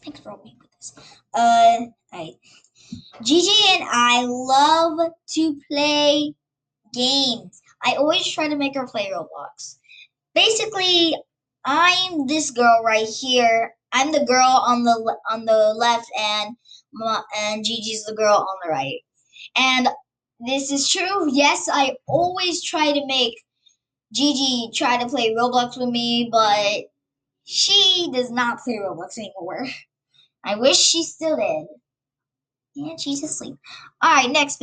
Thanks for helping me with this. Alright. Gigi and I love to play games. I always try to make her play Roblox. Basically, I'm this girl right here. I'm the girl on the left, and Gigi's the girl on the right. And this is true. Yes, I always try to make Gigi try to play Roblox with me, but she does not play Roblox anymore. I wish she still did. And she's asleep. All right, next.